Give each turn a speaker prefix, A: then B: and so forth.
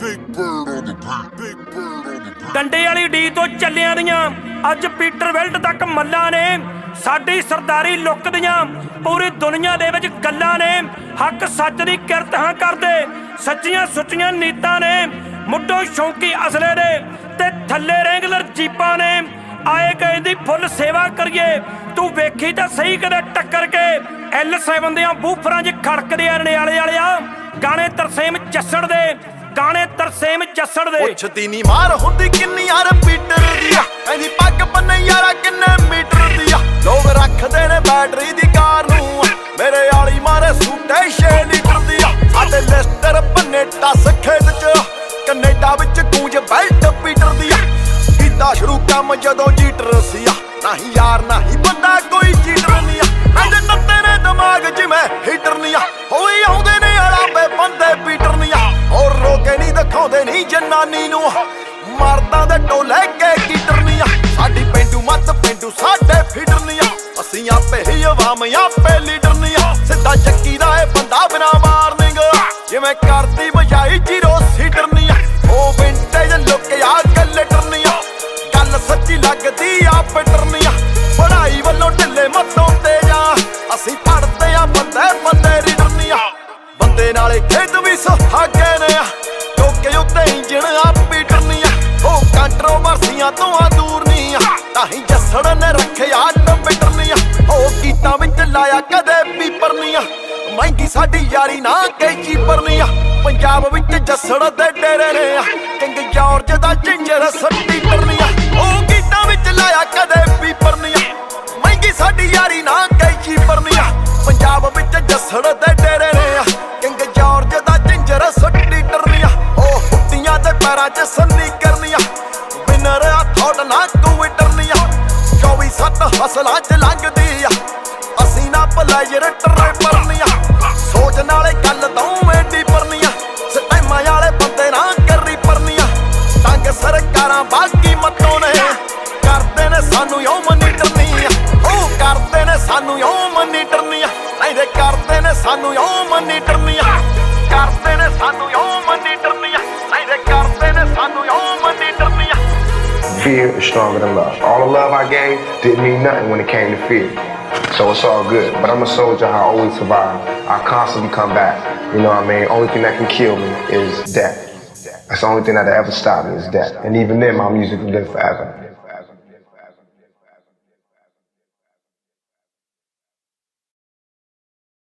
A: ਡੰਡੇ ਵਾਲੀ ਡੀ ਤੋਂ ਚੱਲਿਆਂ ਦੀਆਂ ਅੱਜ ਪੀਟਰ ਵੈਲਟ ਤੱਕ ਮੱਲਾਂ ਨੇ ਸਾਡੀ ਸਰਦਾਰੀ ਲੁੱਕਦੀਆਂ ਪੂਰੀ ਦੁਨੀਆ ਦੇ ਵਿੱਚ ਗੱਲਾਂ ਨੇ ਹੱਕ ਸੱਚ ਦੀ ਕਿਰਤ ਹਾਂ ਕਰਦੇ ਸੱਚੀਆਂ ਸੁੱਚੀਆਂ ਨੀਤਾਂ ਨੇ ਮੁੱਢੋਂ ਸ਼ੌਂਕੀ ਅਸਲੇ ਦੇ ਤੇ ਥੱਲੇ ਰੈਂਗਲਰ ਜੀਪਾਂ ਨੇ ਆਏ ਗਏ ਦੀ ਫੁੱਲ ਸੇਵਾ ਕਰੀਏ ਤੂੰ ਵੇਖੀ ਤਾਂ ਸਹੀ ਕਦੇ ਟੱਕਰ ਕੇ L7 ਦੀਆਂ ਬੂਫਰਾਂ 'ਚ ਖੜਕਦੇ ਆ ਰਣਿਆਲੇ ਵਾਲਿਆ ਗਾਣੇ ਤਰਸੇਮ ਜੱਸੜ ਦੇ ਗਾਣੇ ਤਰਸੇਮ ਜੱਸੜ ਦੇ
B: ਪੁੱਛਦੀ ਨੀ ਮਾਰ ਹੁੰਦੀ ਕਿੰਨੀ ਯਾਰ ਪੀਟਰ ਦੀ ਆ ਕਹਿੰਦੀ ਪੱਗ ਬੰਨੇ ਯਾਰਾ ਕਿੰਨੇ ਮੀਟਰ ਦੀ ਆ ਲੋਕ ਰੱਖਦੇ ਨੇ ਬੈਟਰੀ ਦੀ ਕਾਰ ਨੂੰ ਮੇਰੇ ਵਾਲੀ ਮਾਰੇ ਸੂਟੇ 6 ਲੀਟਰ ਦੀ ਆ ਸਾਡੇ ਲਿਸਟਰ ਬੰਨੇ ਟੱਸ ਖੇਤ 'ਚ ਕੈਨੇਡਾ ਵਿੱਚ ਗੂੰਜ ਬੈਲਟ ਪੀਟਰ ਦੀ ਆ ਕੀਤਾ ਸ਼ੁਰੂ ਕੰਮ ਜਦੋਂ ਜੀਟਰ ਸੀ ਆ ਨਹੀਂ ਯਾਰ ਨਹੀਂ ਬੰਦਾ ਕੋਈ ਚੀਟਰ ਨਹੀਂ ਆ ਐਂਦੇ ਨੱਤੇ ਨੇ ਦਿਮਾਗ ਜਿਵੇਂ ਹੀਟਰ ਨਹੀਂ ਆ ਹੋਈ ਆਉਂਦੇ ਨੇ ਆਲਾਂਬੇ ਬੰਦੇ ਪੀਟਰ ਨਹੀਂ ਆ ਹੋਰ ਰੋਕੇ ਨਹੀਂ ਦਿਖਾਉਂਦੇ ਨਹੀਂ ਜਨਾਨੀ ਨੂੰ ਮਰਦਾਂ ਦੇ ਟੋਲੇ ਕੇ ਕੀਟਰ ਨਹੀਂ ਆ ਸਾਡੀ ਪਿੰਡੂ ਮੱਤ ਪਿੰਡੂ ਸਾਡੇ ਫੀਟਰ ਨਹੀਂ ਆ ਅਸੀਂ ਆਪੇ ਹੀ ਆਵਾਮ ਆਪੇ ਲੀਡਰ ਨਹੀਂ ਆ ਸਿੱਧਾ ਚੱਕੀ ਦਾ ਇਹ ਬੰਦਾ ਬਿਨਾ ਵਾਰਨਿੰਗ ਜਿਵੇਂ ਕਰਦੀ ਵਜਾਈ ਜੀਰੋ ਸੀਟਰ ਨਹੀਂ ਆ ਉਹ ਵਿੰਟੇਜ ਲੁੱਕ ਆ ਗੱਲਟਰ ਨਹੀਂ ਆ ਗੱਲ ਸੱਚੀ ਲੱਗਦੀ ਆ ਪਿੱਟਰ ਨਹੀਂ ਆ ਪੜਾਈ ਵੱਲੋਂ ਢਿੱਲੇ ਮੱਤੋਂ ਤੇ ਜਾ ਅਸੀਂ ਪੜਦੇ ਆ ਬੰਦੇ ਰੀਡਰ ਨਹੀਂ ਆ ਬੰਦੇ ਨਾਲੇ ਖੇਤ ਵੀ ਸੁਹਾਗੇ ਨੇ ਆ ਟੋਕੇ ਉੱਤੇ ਇੰਜਣ ਆ ਪੀਟਰ ਨਹੀਂ ਆ ਉਹ ਕੰਟਰੋਵਰਸੀਆਂ ਤੋਂ ਆ ਦੂਰ ਨਹੀਂ ਆ ਤਾਂ ਹੀ ਜੱਸੜ ਨੇ ਰੱਖਿਆ ਟੰਬਿਟਰ ਨਹੀਂ ਆ ਉਹ ਗੀਤਾਂ ਵਿੱਚ ਲਾਇਆ ਕਦੇ ਪੀਪਰ ਨਹੀਂ ਆ ਮਹਿੰਗੀ ਸਾਡੀ ਯਾਰੀ ਨਾ ਕਈ ਚੀਪਰ ਨਹੀਂ ਆ ਪੰਜਾਬ ਵਿੱਚ ਜੱਸੜ ਦੇ ਡੇਰੇ ਨੇ ਆ ਕਿੰਗ ਜਾਰਜ ਦਾ ਜਿੰਜਰ ਸੱਟੀ ਨਹੀਂ ਆ ਉਹ ਗੀਤਾਂ ਵਿੱਚ ਲਾਇਆ ਕਦੇ ਪੀਪਰ ਨਹੀਂ ਆ ਮਹਿੰਗੀ ਸਾਡੀ ਯਾਰੀ ਨਾ ਕਈ ਚੀਪਰ ਨਹੀਂ ਆ ਪੰਜਾਬ ਵਿੱਚ ਜੱਸੜ ਦੇ ਡੇਰੇ ਨੇ ਆ ਕਿੰਗ ਜਾਰਜ ਦਾ ਜਿੰਜਰ ਸੱਟੀ ਨਹੀਂ ਆ ਉਹ ਹੁੱਟੀਆਂ ਤੇ ਪੈਰਾਂ 'ਚ ਸੰਨੀ ਕਰਨੀ ਆ ਵਿਨਰ ਆ ਥੋੜ ਨਾ ਟਵਿੱਟਰ ਨਹੀਂ ਆ 24/7 ਹਸਲਾਂ 'ਚ ਲੰਘਦੀ ਆ ਅਸੀਂ ਨਾ ਪਲਾਇਰ ਟਰੈਪਰ ਨਹੀਂ ਆ ਸੋਚ ਨਾਲੇ ਗੱਲ ਦੋਵੇਂ ਡੀਪਰ ਨਹੀਂ ਆ ਸਟੈਮਾਂ ਵਾਲੇ ਬੰਦੇ ਨਾ ਕਰੀ ਪਰਨੀਆਂ ਤੰਗ ਸਰਕਾਰਾਂ ਬਾਕੀ ਮਤੋਂ ਨੇ ਕਰਦੇ ਨੇ ਸਾਨੂੰ ਯੋ ਮਨੀਟਰ ਨਹੀਂ ਆ ਉਹ ਕਰਦੇ ਨੇ ਸਾਨੂੰ ਯੋ ਮਨੀਟਰ ਨਹੀਂ ਆ ਨਹੀਂ ਦੇ ਕਰਦੇ ਨੇ ਸਾਨੂੰ ਯੋ ਮਨੀਟਰ ਨਹੀਂ ਆ ਕਰਦੇ ਨੇ ਸਾਨੂੰ ਯੋ ਮਨੀਟਰ ਨਹੀਂ ਆ ਨਹੀਂ ਦੇ ਕਰਦੇ ਨੇ ਸਾਨੂੰ ਯੋ ਮਨੀਟਰ ਨਹੀਂ ਆ
C: Fear is stronger than love. All the love I gave didn't mean nothing when it came to fear. So it's all good. But I'm a soldier, I always survive. I constantly come back. You know what I mean? Only thing that can kill me is death. That's the only thing that'll ever stop me is death. And even then, my music will live forever.